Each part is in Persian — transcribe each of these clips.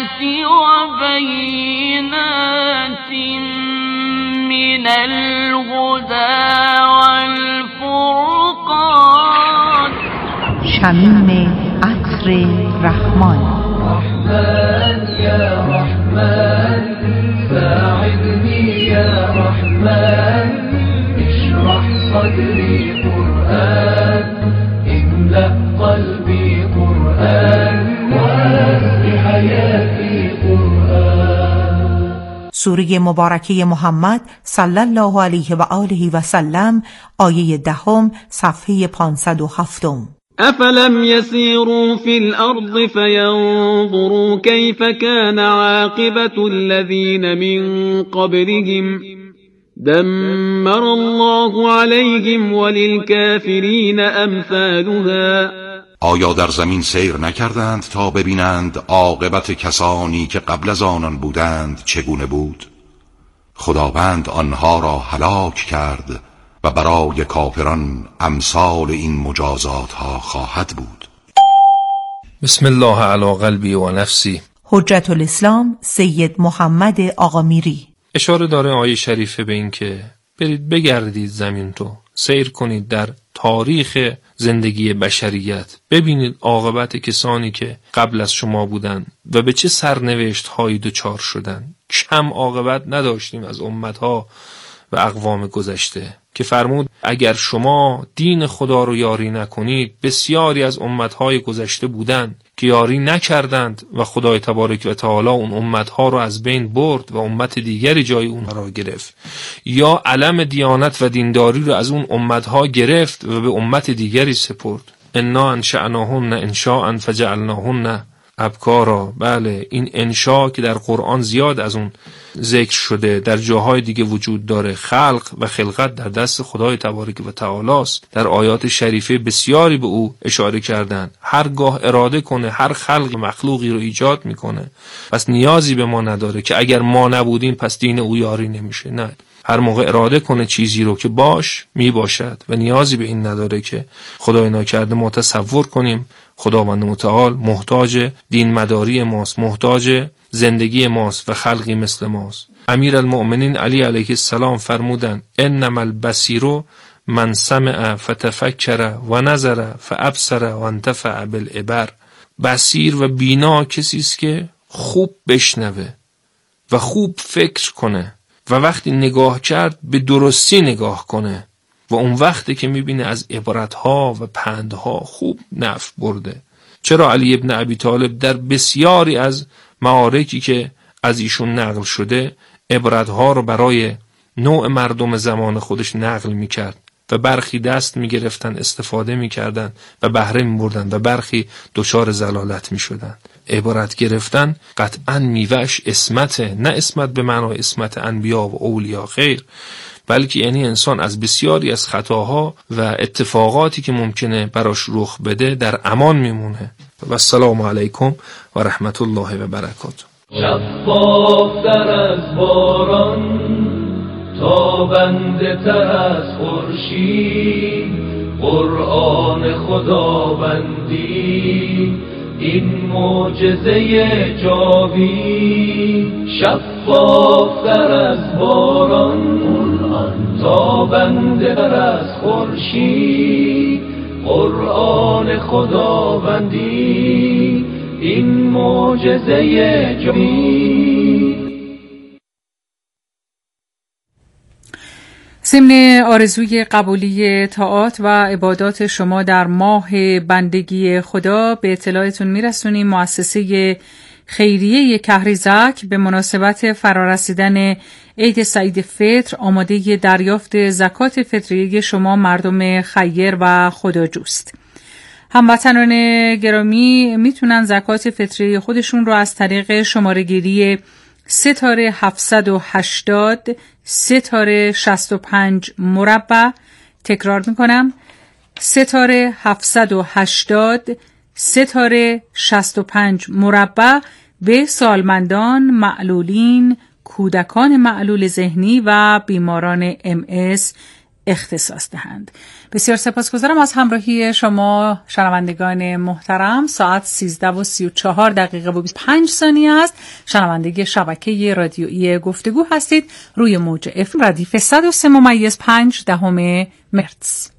وبينات من الهدى والفرقان. شمیم عطر رحمان. رحمن یا رحمن ساعدني يا رحمن اشرح صدري قرآن املأ قلبي قرآن واسق حياتي قرآن. سوره مبارکه محمد صلی الله علیه و آله و سلم، آیه 10 صفحه 507. أفلم يسيروا في الأرض فينظروا كيف كان عاقبة الذين من قبلهم دمر الله عليهم وللكافرين أمثالها. آیا در زمین سیر نکردند تا ببینند عاقبت کسانی که قبل از آنان بودند چگونه بود؟ خداوند آنها را هلاک کرد و برای کافران امثال این مجازات ها خواهد بود. بسم الله علی قلبی و نفسی. حجت الاسلام سید محمد آقامیری. اشاره داره آیه شریفه به این که برید بگردید زمین رو، سیر کنید در تاریخ زندگی بشریت، ببینید عاقبت کسانی که قبل از شما بودن و به چه سرنوشت هایی دچار شدن. کم عاقبت نداشتیم از امتها و اقوام گذشته که فرمود اگر شما دین خدا رو یاری نکنید بسیاری از امتهای گذشته بودند که یاری نکردند و خدای تبارک و تعالی اون امتها رو از بین برد و امت دیگری جای اونها را گرفت، یا علم دیانت و دینداری رو از اون امتها گرفت و به امت دیگری سپرد. انا انشأناهن انشاء فجعلناهن ابکارا. بله، این انشاء که در قرآن زیاد از اون ذکر شده، در جاهای دیگه وجود داره. خلق و خلقت در دست خدای تبارک و تعالی است. در آیات شریفه بسیاری به او اشاره کردن. هرگاه اراده کنه هر خلق مخلوقی رو ایجاد میکنه، پس نیازی به ما نداره که اگر ما نبودیم پس دین او یاری نمیشه. نه، هر موقع اراده کنه چیزی رو که باش می باشد و نیازی به این نداره که خدای ناکرده ما تصور کنیم خداوند متعال محتاج دین مداری ماست، محتاج زندگی ماست و خلقی مثل ماست. امیرالمؤمنین علی علیه السلام فرمودن انما البصیر من سمع فتفکر و نظر فابصر و انتفع بالعبر. بصیر و بینا کسی است که خوب بشنوه و خوب فکر کنه و وقتی نگاه کرد به درستی نگاه کنه و اون وقتی که میبینه از عبرتها و پندها خوب نفع برده. چرا علی ابن ابی طالب در بسیاری از معارکی که از ایشون نقل شده عبرتها رو برای نوع مردم زمان خودش نقل میکرد و برخی دست میگرفتن استفاده میکردن و بهره میبردن و برخی دچار ضلالت میشدن. عبرت گرفتن قطعا میوهش اسمته، نه اسمت به معنای اسمت انبیا و اولیا خیر، بلکه یعنی انسان از بسیاری از خطاها و اتفاقاتی که ممکنه براش رخ بده در امان میمونه. و السلام علیکم و رحمت الله و برکاته. شفافتر از باران تابنده تر از خورشید قرآن خداوندی این معجزه جاوید. شفافتر از باران تابنده تر از خورشید قرآن خداوندی این معجزه جاوید. ضمن آرزوی قبولی طاعات و عبادات شما در ماه بندگی خدا به اطلاعتون میرسونیم مؤسسه خیریه کهریزک به مناسبت فرارسیدن عید سعید فطر آماده دریافت زکات فطریه شما مردم خیر و خداجوست. هموطنان گرامی میتونن زکات فطریه خودشون رو از طریق شماره‌گیری 3780 65 مربع، تکرار میکنم 3780 65 مربع، به سالمندان، معلولین، کودکان معلول ذهنی و بیماران MS اختصاص دهند. بسیار سپاسگزارم از همراهی شما شنوندگان محترم. ساعت 13:34 و 25 ثانیه است. شنونده شبکه رادیویی گفتگو هستید روی موج اف ردیف 103.5 مهرتز.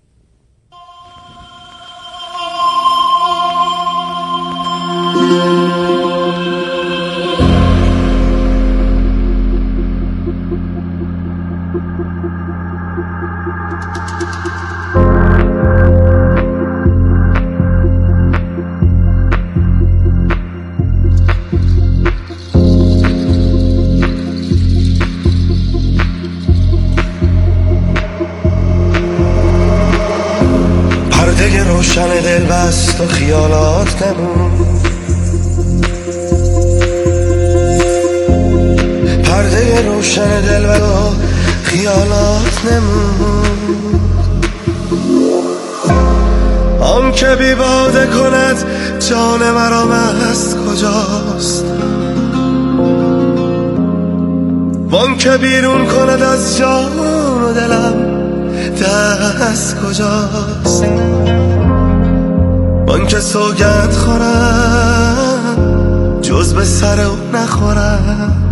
پرده روشن دل بست و خیالات نمون، پرده روشن دل و خیالات نمون. آن که بی باده کند جان مرا مست کجاست، وان که بیرون کند از جان و دلم دست کجاست. وان که سوگند خورم جز به سر او نخورم،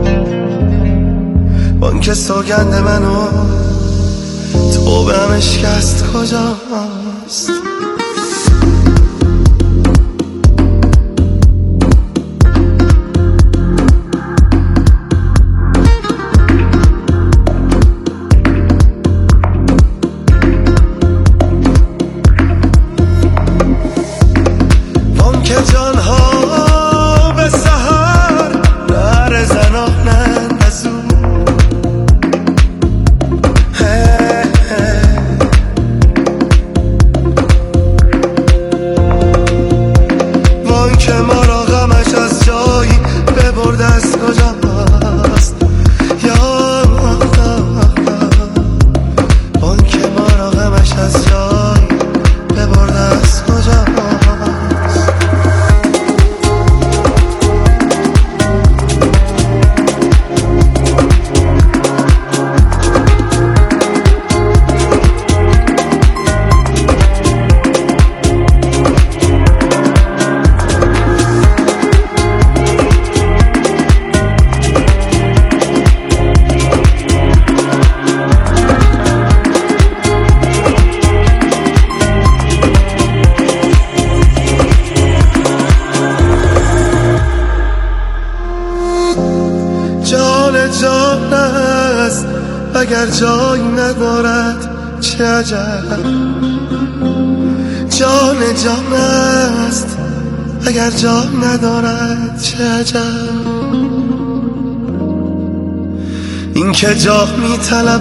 وان که سوگند منو توبه هم اشکست کجاست. اگر جای ندارد چه عجب، جان جان است اگر جای ندارد چه عجب. این که جا می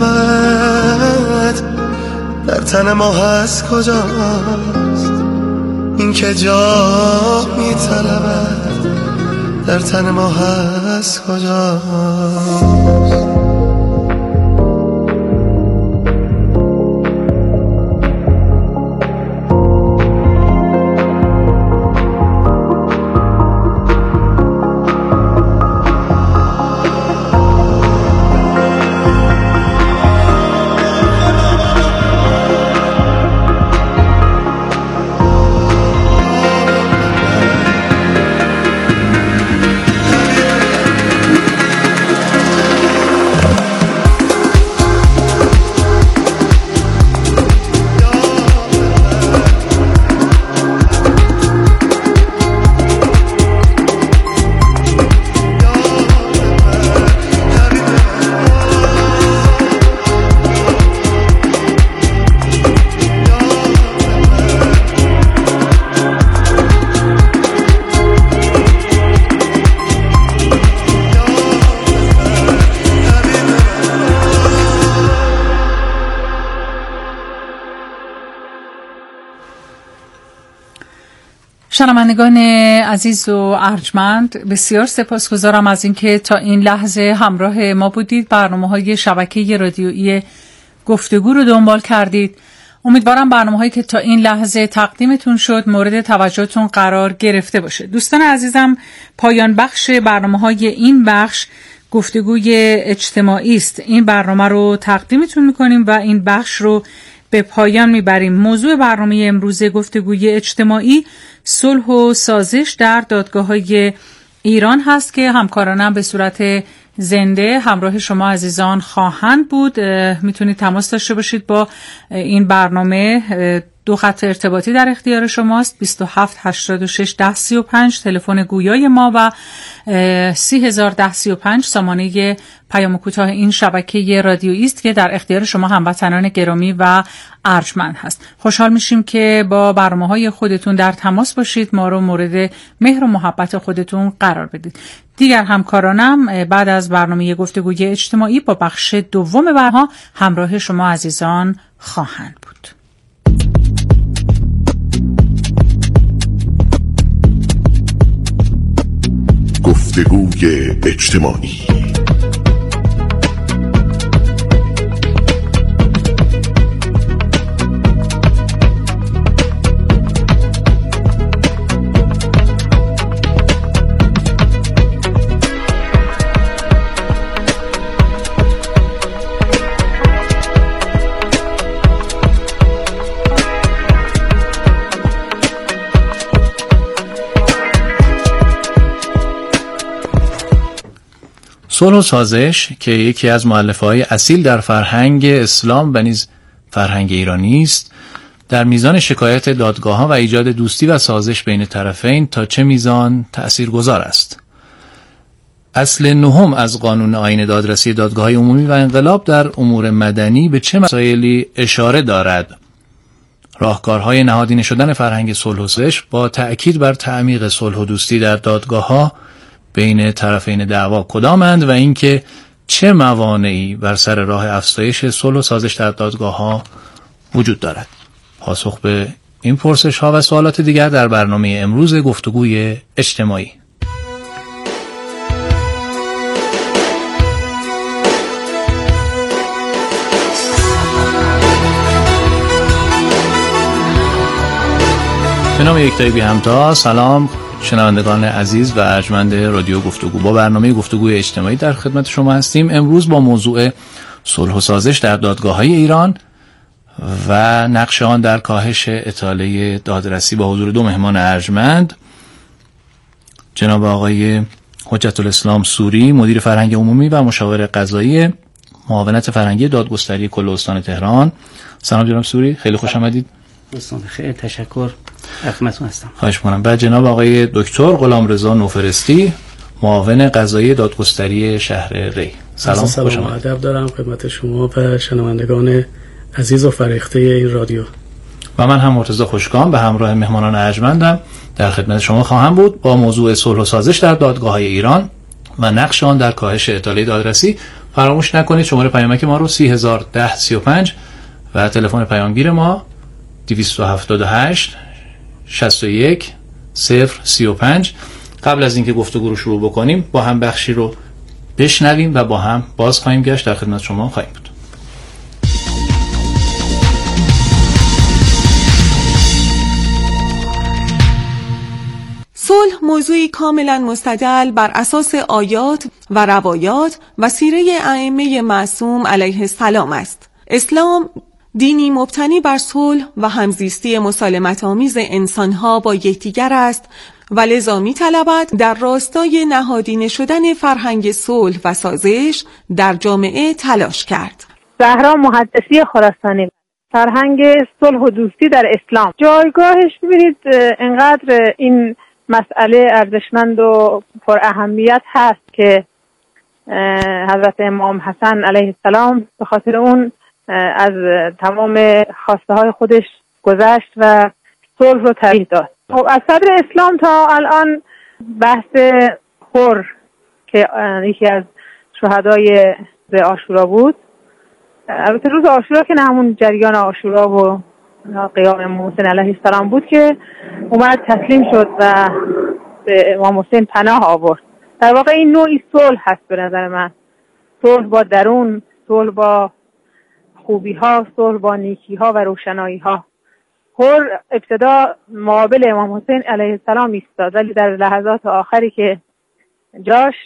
طلبد در تن ما هست کجاست، این که جا می طلبد در تن ما هست کجاست. شنوندگان عزیز و ارجمند، بسیار سپاسگزارم از اینکه تا این لحظه همراه ما بودید، برنامه‌های شبکه رادیویی گفتگو رو دنبال کردید. امیدوارم برنامه‌هایی که تا این لحظه تقدیمتون شد مورد توجهتون قرار گرفته باشه. دوستان عزیزم، پایان بخش برنامه‌های این بخش گفتگوی اجتماعی است. این برنامه رو تقدیمتون میکنیم و این بخش رو به پایان میبریم. موضوع برنامه امروز گفتگوی اجتماعی صلح و سازش در دادگاه‌های ایران هست که همکارانم به صورت زنده همراه شما عزیزان خواهند بود. میتونید تماس داشته باشید با این برنامه. 2 خط ارتباطی در اختیار شماست: 27 86 10 35 تلفن گویای ما و 30135 سامانه پیام کوتاه این شبکه رادیویی است که در اختیار شما هموطنان گرامی و ارجمند هست. خوشحال میشیم که با برنامه‌های خودتون در تماس باشید، ما رو مورد مهر و محبت خودتون قرار بدید. دیگر همکارانم بعد از برنامه گفتگوی اجتماعی با بخش دوم برنامه همراه شما عزیزان خواهند بود. گفتگوی اجتماعی. صلح و سازش که یکی از مؤلفه‌های اصیل در فرهنگ اسلام و نیز فرهنگ ایرانی است، در میزان شکایت دادگاه‌ها و ایجاد دوستی و سازش بین طرفین تا چه میزان تأثیرگذار است. اصل 9 از قانون آیین دادرسی دادگاه‌های عمومی و انقلاب در امور مدنی به چه مسائلی اشاره دارد؟ راهکارهای نهادینه شدن فرهنگ صلح و سازش با تأکید بر تعمیق صلح و دوستی در دادگاه‌ها بین طرفین دعوا کدامند و اینکه چه موانعی بر سر راه افزایش صلح و سازش در دادگاه‌ها وجود دارد؟ پاسخ به این پرسش‌ها و سوالات دیگر در برنامه امروز گفتگوی اجتماعی. به نام یکتای بی همتا. سلام شنوندگان عزیز و ارجمند رادیو گفتگو. با برنامه گفتگوی اجتماعی در خدمت شما هستیم. امروز با موضوع صلح و سازش در دادگاه‌های ایران و نقش آن در کاهش اطاله دادرسی با حضور 2 مهمان ارجمند، جناب آقای حجت الاسلام سوری، مدیر فرهنگ عمومی و مشاور قضایی معاونت فرهنگی دادگستری کل استان تهران. سلام جناب سوری، خیلی خوش آمدید. دوستان خیلی تشکر، خدمتتون هستم. خواهش می‌کنم. بعد جناب آقای دکتر غلامرضا نوفرستی، معاون قضایی دادگستری شهر ری. سلام، خوش آمدید. ادب دارم خدمت شما و شنوندگان عزیز و فرهیخته این رادیو. و من هم مرتضی خوشگام به همراه مهمانان ارجمندم در خدمت شما خواهم بود با موضوع صلح و سازش در دادگاه‌های ایران و نقش آن در کاهش اطاله دادرسی. فراموش نکنید شماره پیامک ما رو 30135 و تلفن پیامگیر ما 278 61 035. قبل از اینکه گفتگو رو شروع بکنیم با هم بخشی رو بشنویم و با هم باز خواهیم گشت در خدمت شما خواهیم بود. صلح موضوعی کاملا مستدل بر اساس آیات و روایات و سیره ائمه معصوم علیه السلام است. اسلام دینی مبتنی بر صلح و همزیستی مسالمت‌آمیز انسان‌ها با یکدیگر است و لذا می‌طلبد در راستای نهادینه شدن فرهنگ صلح و سازش در جامعه تلاش کرد. زهرا محدثی خراسانی. فرهنگ صلح و دوستی در اسلام جایگاهش ببینید انقدر این مسئله ارزشمند و پر اهمیت هست که حضرت امام حسن علیه السلام به خاطر اون از تمام خواسته های خودش گذشت و صلح رو ترجیح داد. خب از صدر اسلام تا الان بحث خور که یکی از شهدای عاشورا بود، البته روز عاشورا که نه همون جریان عاشورا و قیام امام حسین علیه السلام بود که اومد تسلیم شد و به امام حسین پناه آورد. در واقع این نوعی صلح هست به نظر من، صلح با درون، صلح با خوبی ها، صلح با نیکی ها و روشنایی ها. خور ابتدا مقابل امام حسین علیه السلام ایستاد ولی در لحظات آخری که جاشت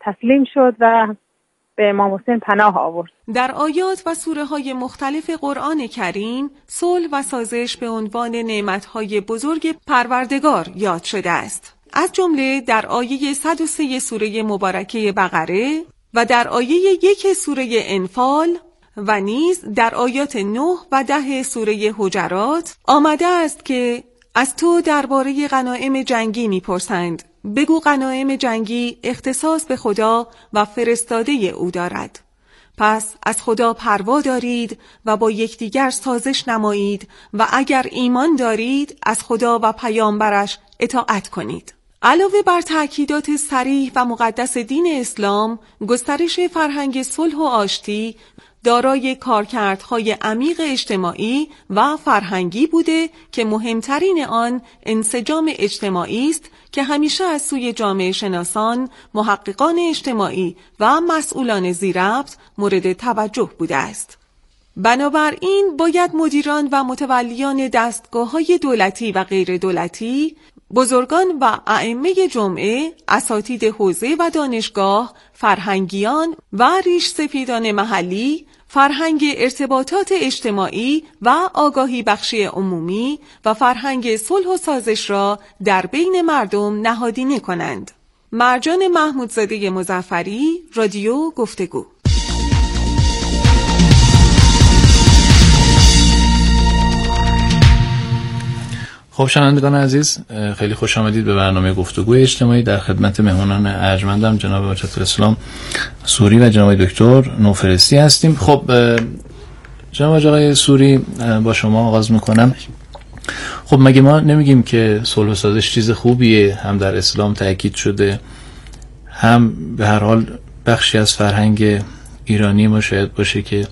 تسلیم شد و به امام حسین پناه آورد. در آیات و سوره های مختلف قرآن کریم صلح و سازش به عنوان نعمت‌های بزرگ پروردگار یاد شده است. از جمله در آیه 103 سوره مبارکه بقره و در آیه 1 سوره انفال و نیز در آیات 9 و 10 سوره حجرات آمده است که از تو درباره غنایم جنگی می‌پرسند. بگو غنایم جنگی اختصاص به خدا و فرستاده او دارد. پس از خدا پروا دارید و با یکدیگر سازش نمایید و اگر ایمان دارید از خدا و پیامبرش اطاعت کنید. علاوه بر تأکیدات صریح و مقدس دین اسلام، گسترش فرهنگ صلح و آشتی دارای کارکردهای عمیق اجتماعی و فرهنگی بوده که مهمترین آن انسجام اجتماعی است که همیشه از سوی جامعه شناسان، محققان اجتماعی و مسئولان ذی‌ربط مورد توجه بوده است. بنابراین باید مدیران و متولیان دستگاه‌های دولتی و غیر دولتی، بزرگان و ائمه جمعه، اساتید حوزه و دانشگاه، فرهنگیان و ریش سفیدان محلی، فرهنگ ارتباطات اجتماعی و آگاهی بخشی عمومی و فرهنگ صلح و سازش را در بین مردم نهادینه کنند. مرجان محمودزاده مظفری، رادیو گفتگو. خب شنوندگان عزیز، خیلی خوش آمدید به برنامه گفتگوی اجتماعی. در خدمت مهمانان ارجمندم جناب حجت الاسلام سوری و جناب دکتر نوفرستی هستیم. خب جناب آقای سوری، با شما آغاز میکنم. خب مگه ما نمیگیم که صلح و سازش چیز خوبیه؟ هم در اسلام تأکید شده، هم به هر حال بخشی از فرهنگ ایرانی ما شاید باشه که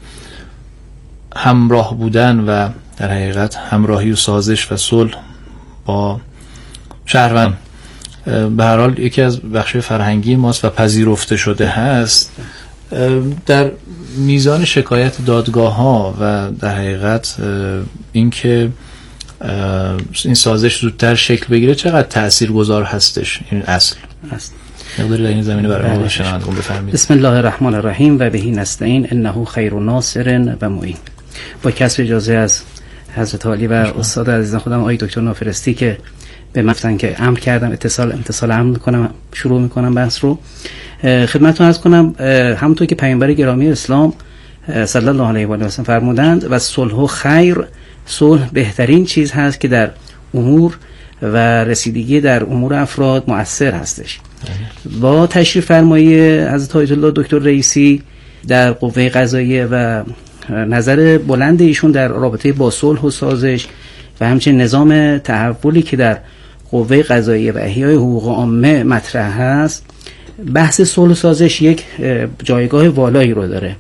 همراه بودن و در حقیقت همراهی و سازش و صلح با شهروند به هر حال یکی از بخش فرهنگی ماست و پذیرفته شده هست. در میزان شکایت دادگاه ها و در حقیقت اینکه این سازش زودتر شکل بگیره چقدر تاثیرگذار هستش این اصل؟ مقداری در این زمینه برای ما شنوندگان بفرمایید. بسم الله الرحمن الرحیم و بهی نستعین انه خیر ناصر و معین. با کسب اجازه از حضرت عالی و استاد عزیزم خودم آقای دکتر نوفرستی که به من که امر کردم اتصال امر میکنم، شروع میکنم بحث رو. خدمتتون عرض کنم همونطور که پیامبر گرامی اسلام صلی الله علیه و آله و سلم فرمودند و صلح و خیر، صلح بهترین چیز هست که در امور و رسیدگی در امور افراد مؤثر هستش. با تشریف فرمایی حضرت آیت الله دکتر رئیسی در قوه قضاییه و نظر بلند ایشون در رابطه با صلح و سازش و همچنین نظام تحولی که در قوه قضاییه و احیای حقوق عامه مطرح هست، بحث صلح و سازش یک جایگاه والایی رو داره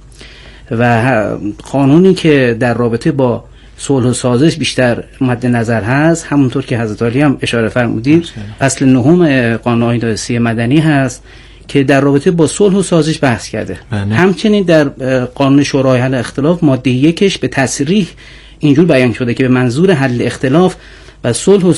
و قانونی که در رابطه با صلح و سازش بیشتر مد نظر هست، همونطور که حضرت عالی هم اشاره فرمودید، اصل نهم قانون آیین دادرسی مدنی هست که در رابطه با صلح و سازش بحث کرده. همچنین در قانون شورای حل اختلاف ماده 1 به تصریح اینجور بیان شده که به منظور حل اختلاف و صلح و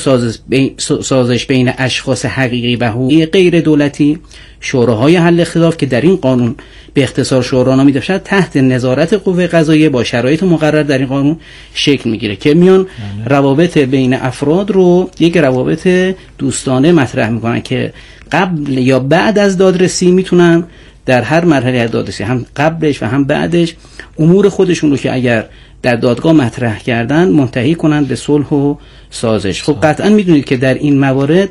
سازش بین اشخاص حقیقی و حقوقی غیر دولتی، شوراهای حل اختلاف که در این قانون به اختصار شورا نامیده شد تحت نظارت قوه قضاییه با شرایط مقرر در این قانون شکل میگیره که میان روابط بین افراد رو یک روابط دوستانه مطرح میکنن که قبل یا بعد از دادرسی میتونن در هر مرحله از دادرسی، هم قبلش و هم بعدش، امور خودشون رو که اگر در دادگاه مطرح کردن منتهی کنن به صلح و سازش. خب قطعا میدونید که در این موارد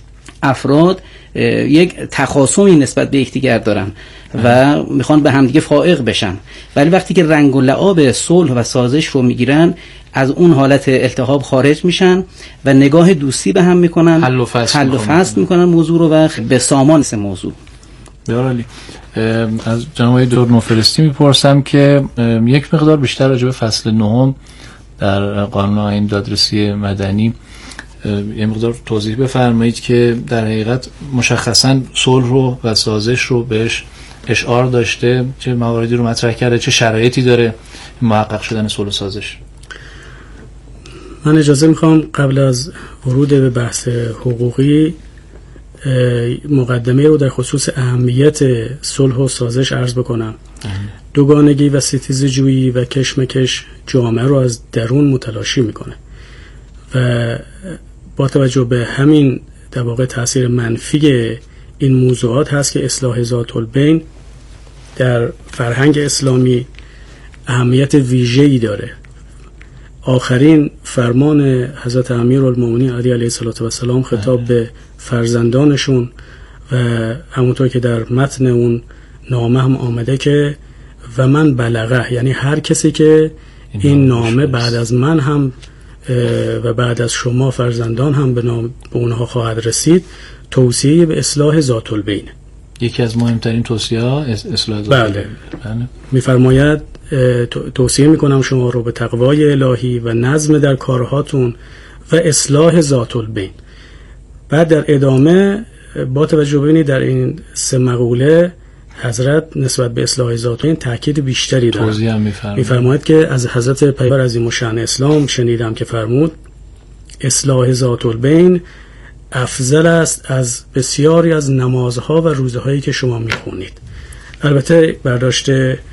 افراد یک تخاصمی نسبت به یکدیگر دارن و میخوان به همدیگه فائق بشن، ولی وقتی که رنگ و لعاب صلح و سازش رو میگیرن از اون حالت التهاب خارج میشن و نگاه دوستی به هم میکنن، حل و فصل میکنن موضوع رو و به سامان موضوع. بیارالی از جناب دکتر نوفرستی میپرسم که یک مقدار بیشتر راجع به فصل 9 در قانون آیین دادرسی مدنی یه مقدار توضیح بفرمایید که در حقیقت مشخصا صلح رو و سازش رو بهش اشعار داشته، چه مواردی رو مطرح کرده، چه شرایطی داره محقق شدن صلح و سازش. من اجازه میخوام قبل از ورود به بحث حقوقی مقدمه رو در خصوص اهمیت صلح و سازش عرض بکنم. دوگانگی و ستیزه‌جویی و کشمکش جامعه رو از درون متلاشی میکنه و با توجه به همین در واقع تاثیر منفی این موضوعات هست که اصلاح ذات البین در فرهنگ اسلامی اهمیت ویژه‌ای داره. آخرین فرمان حضرت امیرالمومنین علی علیه السلام خطاب به فرزندانشون و همونطور که در متن اون نامه هم آمده که و من بلغه، یعنی هر کسی که این نامه بعد از من هم و بعد از شما فرزندان هم به اونها خواهد رسید، توصیه به اصلاح ذات البین. یکی از مهمترین توصیه ها اصلاح ذات البین. بله. میفرماید توصیه میکنم شما رو به تقوای الهی و نظم در کارهاتون و اصلاح ذات البین. بعد در ادامه با توجه ببینید در این 3 مقوله حضرت نسبت به اصلاح ذات البین تاکید بیشتری دارن. توضیح هم میفرماید که از حضرت پیامبر عظیم الشأن اسلام شنیدم که فرمود اصلاح ذات البین افضل است از بسیاری از نمازها و روزهایی که شما میخونید. البته برداشت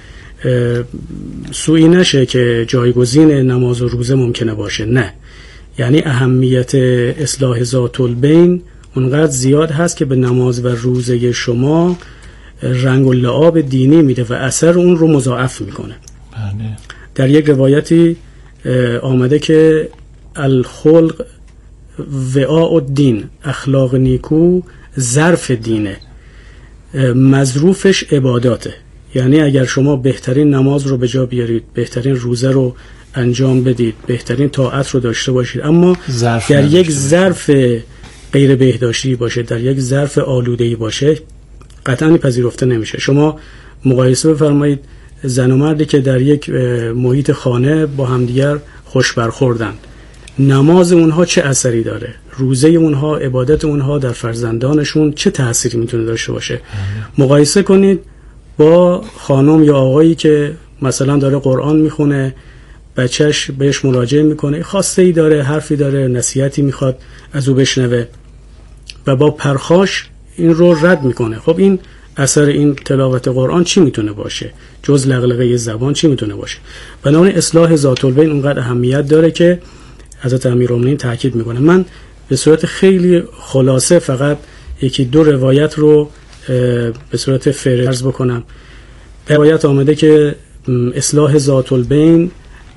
سوئی نشه که جایگزین نماز و روزه ممکنه باشه، نه، یعنی اهمیت اصلاح ذات البین اونقدر زیاد هست که به نماز و روزه شما رنگ و لعاب دینی میده و اثر اون رو مضاعف میکنه. در یک روایتی آمده که الخلق وعاء الدین، اخلاق نیکو ظرف دینه، مظروفش عباداته. یعنی اگر شما بهترین نماز رو به جا بیارید، بهترین روزه رو انجام بدید، بهترین طاعت رو داشته باشید، اما در یک ظرف غیر بهداشتی باشه، در یک ظرف آلوده‌ای باشه، قطعاً پذیرفته نمیشه. شما مقایسه بفرمایید زن و مردی که در یک محیط خانه با همدیگر خوش برخوردن، نماز اونها چه اثری داره، روزه اونها، عبادت اونها در فرزندانشون چه تأثیری میتونه داشته باشه. مقایسه کنید با خانم یا آقایی که مثلا داره قرآن میخونه، بچهش بهش مراجعه میکنه، خواسته ای داره، حرفی داره، نصیحتی میخواد از او بشنوه و با پرخاش این رو رد میکنه. خب این اثر این تلاوت قرآن چی میتونه باشه جز لغلقه زبان؟ چی میتونه باشه؟ بنابراین اصلاح ذات البین اونقدر اهمیت داره که حضرت امیرالمومنین تاکید میکنه. من به صورت خیلی خلاصه فقط 1-2 روایت رو به صورت فهرست بکنم. روایت آمده که اصلاح ذات البین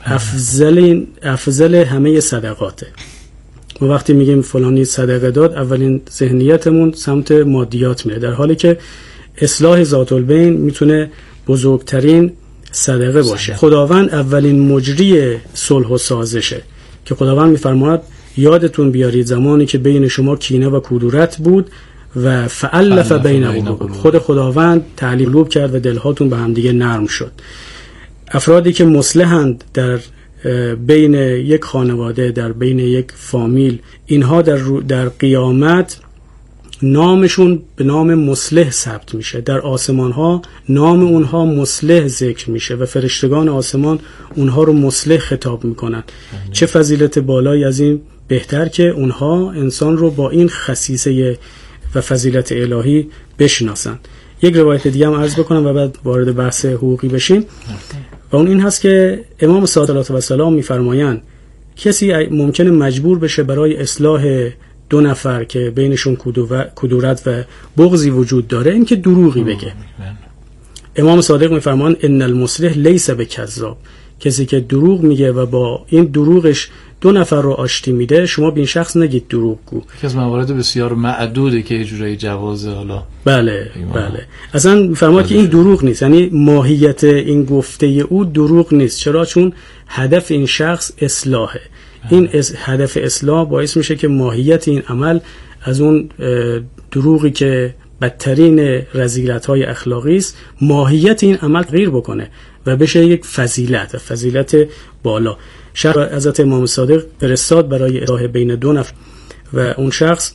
افضل همه صدقاته. و وقتی میگیم فلانی صدقه داد، اولین ذهنیتمون سمت مادیات میره، در حالی که اصلاح ذات البین میتونه بزرگترین صدقه باشه. خداوند اولین مجری صلح و سازشه که خداوند میفرماید یادتون بیارید زمانی که بین شما کینه و کدورت بود و فألف بین خود خداوند تعلیق کرد و دلهاتون به هم دیگه نرم شد. افرادی که مصلحند در بین یک خانواده، در بین یک فامیل، اینها در قیامت نامشون به نام مصلح ثبت میشه، در آسمان ها نام اونها مصلح ذکر میشه و فرشتگان آسمان اونها رو مصلح خطاب میکنن. چه فضیلت بالایی از این بهتر که اونها انسان رو با این خصیصه و فضیلت الهی بشناسن. یک روایت دیگه هم عرض بکنم و بعد وارد بحث حقوقی بشیم و اون این هست که امام صادق و سلام میفرمایند کسی ممکنه مجبور بشه برای اصلاح 2 نفر که بینشون کدورت و بغضی وجود داره این که دروغی بگه. امام صادق میفرمان ان المصلح لیس بکذاب، کسی که دروغ میگه و با این دروغش 2 نفر رو آشتی میده، شما به این شخص نگید دروغگو. یکی از موارد بسیار معدوده که جورایی جوازه. حالا بله اصلا میفرماد که این دروغ نیست، یعنی ماهیت این گفته او دروغ نیست. چرا؟ چون هدف این شخص اصلاحه. این هدف اصلاح باعث میشه که ماهیت این عمل از اون دروغی که بدترین رذیلت‌های اخلاقی است، ماهیت این عمل تغییر بکنه و بشه یک فضیلت بالا. شخص حضرت امام صادق فرستاد برای اصلاح بین 2 نفر و اون شخص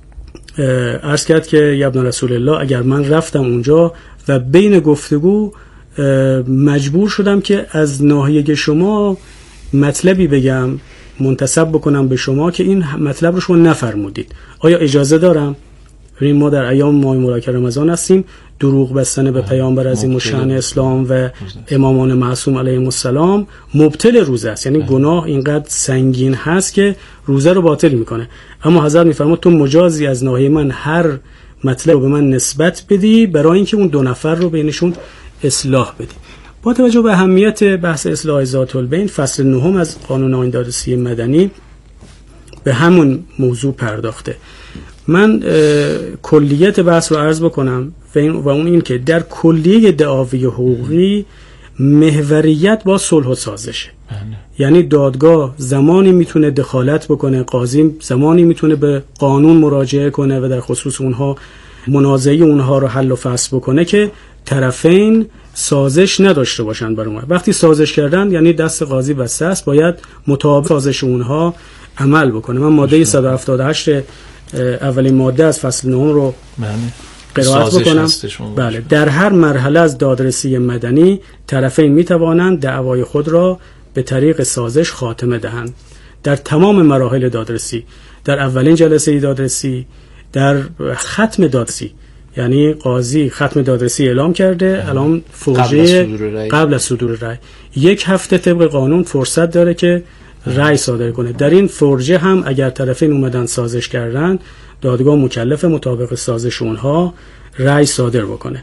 عرض کرد که یا ابن رسول الله، اگر من رفتم اونجا و بین گفتگو مجبور شدم که از ناحیه شما مطلبی بگم، منتسب بکنم به شما که این مطلب رو شما نفرمودید، آیا اجازه دارم؟ ببین ما در ایام ماه مبارک رمضان هستیم، دروغ بستن به پیامبر عظیم الشأن اسلام و امامان معصوم علیهم السلام مبطل روزه است. یعنی گناه اینقدر سنگین هست که روزه رو باطل میکنه. اما حضرت میفرماد تو مجازی از ناحیه من هر مطلب رو به من نسبت بدی برای اینکه اون دو نفر رو بینشون اصلاح بدی. با توجه به اهمیت بحث اصلاح ذات البین، فصل 9 از قانون آیین دادرسی مدنی به همون موضوع پرداخته. من کلیت بحث رو عرض بکنم و اون این که در کلیه دعاوی حقوقی محوریت با صلح و سازشه. یعنی دادگاه زمانی میتونه دخالت بکنه، قاضی زمانی میتونه به قانون مراجعه کنه و در خصوص اونها منازعه اونها رو حل و فصل بکنه که طرفین سازش نداشته باشن بر اون. وقتی سازش کردن یعنی دست قاضی بسته است، باید مطابق سازش اونها عمل بکنه. من ماده 178 اولین ماده از فصل 9 رو قرائت بکنم. بله، در هر مرحله از دادرسی مدنی طرفین می توانند دعوای خود را به طریق سازش خاتمه دهند. در تمام مراحل دادرسی، در اولین جلسه دادرسی، در ختم دادرسی، یعنی قاضی ختم دادرسی اعلام کرده، الان فرجه قبل از صدور رأی 1 هفته طبق قانون فرصت داره که رأی صادر کنه. در این فرجه هم اگر طرفین اومدن سازش کردن، دادگاه مکلف مطابق سازش اونها رأی صادر بکنه.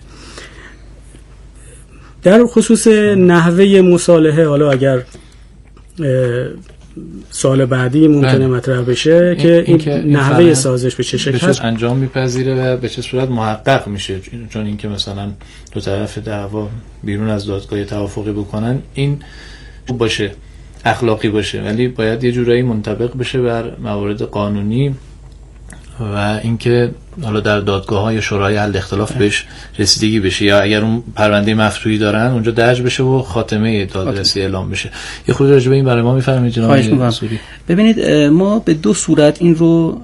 در خصوص نحوه مصالحه، حالا اگر سال بعدی ممکنه مطرح بشه که این نحوه سازش به چه شکل هست انجام میپذیره و به چه صورت محقق میشه، چون اینکه مثلا دو طرف دعوا بیرون از دادگاه توافقی بکنن این باشه، اخلاقی باشه، ولی باید یه جورایی منطبق بشه بر موارد قانونی و اینکه حالا در دادگاه‌ها یا شورای حل اختلاف بهش رسیدگی بشه، یا اگر اون پرونده مفتوحی دارن اونجا درج بشه و خاتمه دادرسی اعلام بشه. یه خورده راجع به این برای ما می‌فرمایید جناب منصوری؟ ببینید ما به 2 صورت این رو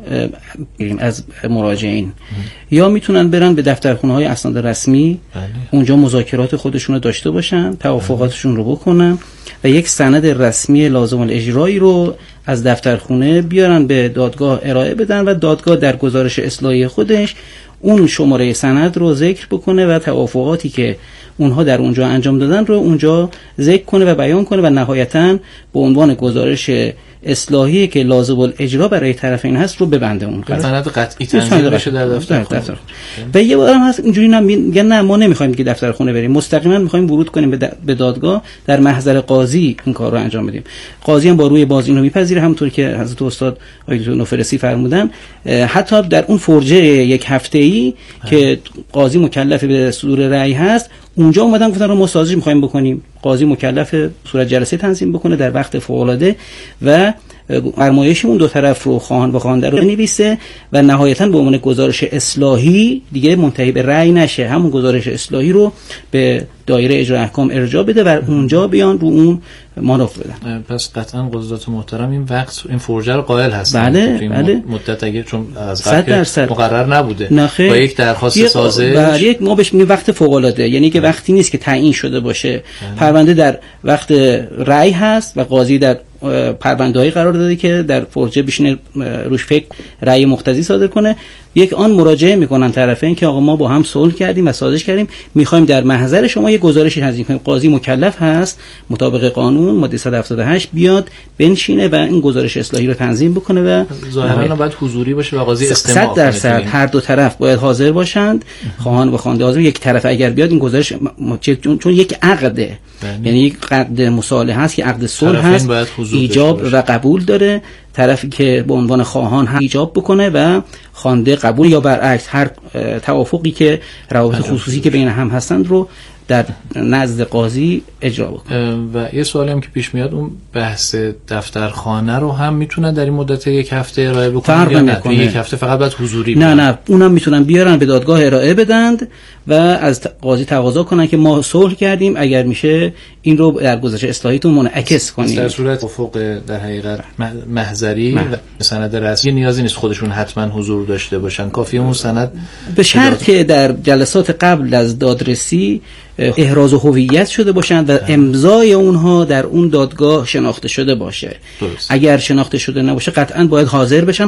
از مراجعین یا میتونن برن به دفترخونه‌های اسناد رسمی، اونجا مذاکرات خودشون رو داشته باشن، توافقاتشون رو بکنن و یک سند رسمی لازم الاجرایی رو از دفترخونه بیارن به دادگاه ارائه بدن و دادگاه در گزارش اصلاحی خودش اون شماره سند رو ذکر بکنه و توافقاتی که اونها در اونجا انجام دادن رو اونجا ذکر کنه و بیان کنه و نهایتاً به عنوان گزارش اصلاحی که لازم الاجرا برای طرفین هست رو ببنده اون سند قطعی تنظیم بشه در دفترخونه. و یه بارم هست اینجوری میگن نه ما نمیخوایم که دفترخونه بریم، مستقیما میخوایم ورود کنیم به دادگاه، در محضر قاضی این کار رو انجام بدیم. قاضی هم با روی باز اینو میپذیره، همونطور که حضرت استاد آقای دکتر نوفرسی فرمودن. حتی در اون فرجه 1 هفته‌ای که قاضی مکلف به صدور رأی هست، اونجا اومدن گفتن رو ما سازش می‌خوایم بکنیم. قاضی مکلف صورت جلسه تنظیم بکنه در وقت فوق‌العاده و فرمایش اون دو طرف رو خواهان و خوانده رو بنویسه و نهایتاً به عنوان گزارش اصلاحی دیگه منتهی به رأی نشه، همون گزارش اصلاحی رو به دایره اجرا احکام ارجاع بده و اونجا بیان رو اون مانور بدن. پس قطعاً قضات محترم این وقت این فرجه رو قائل هستن. بله. مدت اگه چون از قبل مقرر نبوده با یک درخواست سازش یک ما بهش میگیم وقت فوق العاده، یعنی که وقتی نیست که تعیین شده باشه. پرونده در وقت رأی هست و قاضی در پرونده‌ای قرار داده که در فرجه بشینه روش فکر رأی مقتضی صادر کنه. یک آن مراجعه میکنن طرفین که آقا ما با هم صلح کردیم و سازش کردیم، میخوایم در محضر شما یک گزارشی تنظیم کنیم. قاضی مکلف هست مطابق قانون ماده 178 بیاد بنشینه و این گزارش اصلاحی رو تنظیم بکنه و ظاهرا باید حضوری باشه و قاضی استماع کنه. 100% هر دو طرف باید حاضر باشند، خواهان و خوانده حاضر. یک طرف اگر بیاد این گزارش چون یک عقده، یعنی یک عقد مصالحه هست که عقد صلح هست، ایجاب و قبول داره. طرفی که به عنوان خواهان هم ایجاب بکنه و خوانده قبول یا برعکس هر توافقی که روابط خصوصی که بین هم هستند رو در نزد قاضی اجرا بکنه. و یه سوالی هم که پیش میاد، اون بحث دفترخانه رو هم میتونن در این مدت 1 هفته ارائه بکنن یا نه؟ 1 هفته فقط باید حضوری بیان؟ نه اونم میتونن بیارن به دادگاه ارائه بدند و از قاضی تقاضا کنن که ما صلح کردیم، اگر میشه این رو در گزارش اصلاحیتون منعکس کنیم. در صورت افق در حقیقت محضری و سند رسمی نیازی نیست خودشون حتما حضور داشته باشن، کافیه اون سند به شرط که در جلسات قبل از دادرسی احراز هویت شده باشند و امضای اونها در اون دادگاه شناخته شده باشه. درست. اگر شناخته شده نباشه قطعا باید حاضر بشن.